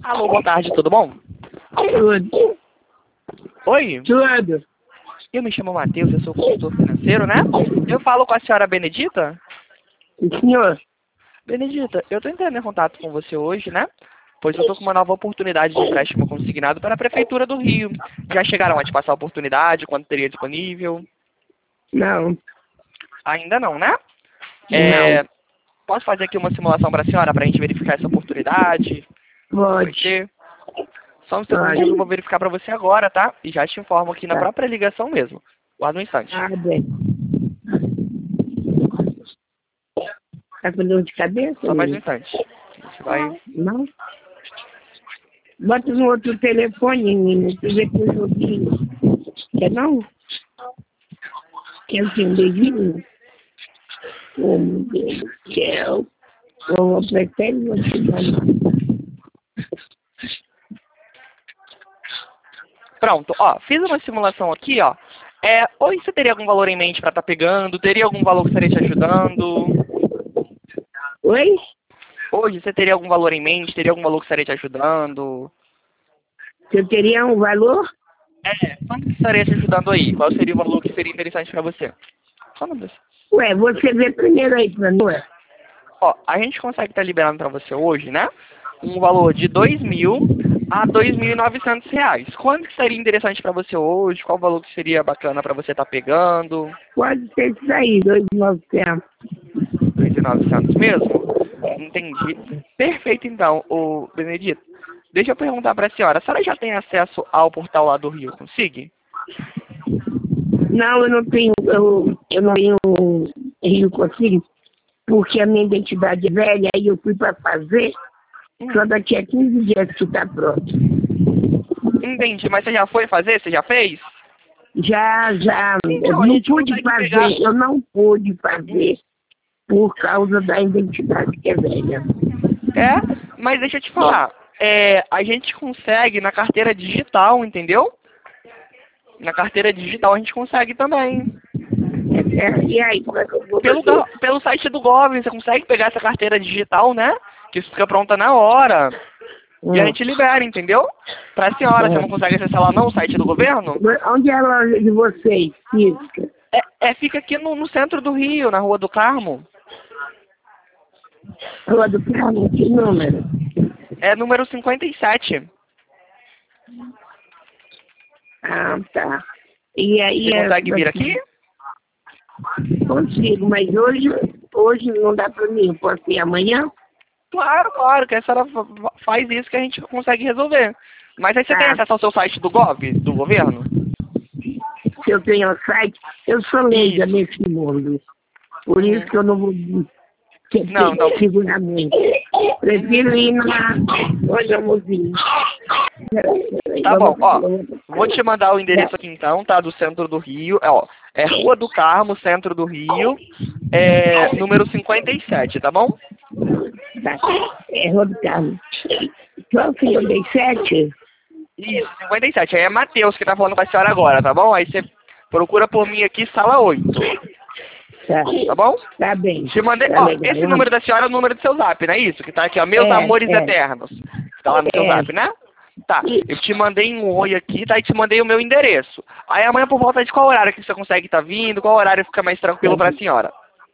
Alô, boa tarde, tudo bom? Tudo. Oi, Tudo. eu me chamo Matheus, eu sou consultor financeiro, né? Eu falo com a senhora Benedita. Senhor, Benedita, eu estou entrando em contato com você hoje, né? Pois eu estou com uma nova oportunidade de empréstimo consignado para a Prefeitura do Rio. Já chegaram a te passar a oportunidade, quando teria disponível? não, Ainda não, né? não. Posso fazer aqui uma simulação para a senhora, para a gente verificar essa oportunidade? Vai Pode, ter? Só um segundinho que eu pode. vou verificar para você agora, tá? E já te informo aqui na Tá. própria ligação mesmo. Guarda um instante. Ah, bem. Tá com dor de cabeça, Só mais um menino? instante. A gente vai... Não? Bota no outro telefone, menino. Tu vê com o joguinho. Quer não? Quer entender, menino? Oh, meu Deus do céu. Eu prefiro você não. Pronto, ó. Fiz uma simulação aqui, ó. Hoje você teria algum valor em mente para estar pegando? Teria algum valor que estaria te ajudando? Oi? Hoje você teria algum valor em mente? Teria algum valor que estaria te ajudando? Você teria um valor? Quanto que estaria te ajudando aí? Qual seria o valor que seria interessante para você? Só não deixa. Ué, você vê primeiro aí pra mim, ué. Ó, a gente consegue estar liberando para você hoje, né? Um valor de 2.000 a 2.900 reais. Quanto que seria interessante para você hoje? Qual valor que seria bacana para você estar pegando? Pode ser isso aí, 2.900. 2.900 mesmo? Entendi. Perfeito, então, ô Benedito. Deixa eu perguntar para a senhora já tem acesso ao portal lá do Rio Consigue? Não, eu não tenho, eu não tenho Rio Consigo, porque a minha identidade é velha, aí eu fui para fazer, só daqui a 15 dias que está pronto. Entendi, mas você já foi fazer? Você já fez? Já, eu Então, a não gente pude consegue fazer, pegar. eu não pude fazer por causa da identidade que é velha. Mas deixa eu te falar. A gente consegue na carteira digital, entendeu? Na carteira digital a gente consegue também. E aí, como é que eu vou Pelo, fazer? pelo site do Gov, você consegue pegar essa carteira digital, né? Que fica pronta na hora. E a gente libera, entendeu? Pra senhora, você não consegue acessar lá não, o site do governo? Onde é a loja de vocês, física? Fica aqui no centro do Rio, na Rua do Carmo. Rua do Carmo, que número? É número 57. Ah, tá. E aí, Você consegue vir aqui? consigo, mas hoje não dá para mim. Eu posso ir amanhã? Claro, que a senhora faz isso que a gente consegue resolver. Mas aí você tem Tá. acesso ao seu site do Gov, do governo? Se eu tenho o site, eu sou leiga Isso. nesse mundo. Por isso que eu não vou Não. seguramente. Prefiro ir na loja mozinha. Tá bom, ó. Vou te mandar o endereço aqui então, tá? Do centro do Rio. É Rua do Carmo, centro do Rio. Número 57, tá bom? Tá. É Rua do Carmo. Só 57? Isso, 57. Aí é Matheus que tá falando com a senhora agora, tá bom? Aí você procura por mim aqui, sala 8. Tá bom? Tá bem. Te mandei, Tá ó, legal. esse número da senhora é o número do seu zap, não é isso? Que tá aqui, ó, meus amores eternos. Tá lá no seu zap, né? Tá, eu te mandei um oi aqui, tá? E te mandei o meu endereço. Aí amanhã por volta de qual horário que você consegue estar vindo? Qual horário fica mais tranquilo pra senhora?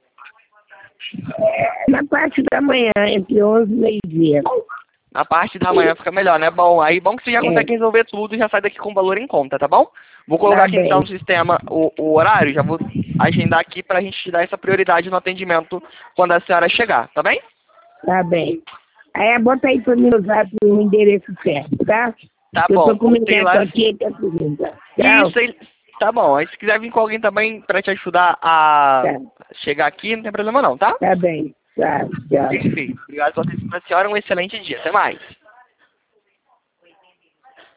Na parte da manhã, entre 11 e meio-dia. Na parte da manhã fica melhor, né? Bom, aí bom que você já consegue resolver tudo e já sai daqui com o valor em conta, tá bom? Vou colocar Tá aqui bem. então no sistema o horário, já vou agendar aqui pra gente te dar essa prioridade no atendimento quando a senhora chegar, tá bem? Tá bem. Aí bota aí pra mim no zap o endereço certo, tá? Tá Eu bom, tô com o botei neto lá. aqui, tá tudo. Tchau. Isso aí. Tá bom, aí se quiser vir com alguém também pra te ajudar a Tá. chegar aqui, não tem problema não, tá? Tá bem. Tá, tchau. Perfeito. Obrigado pela atenção da senhora, um excelente dia. Até mais.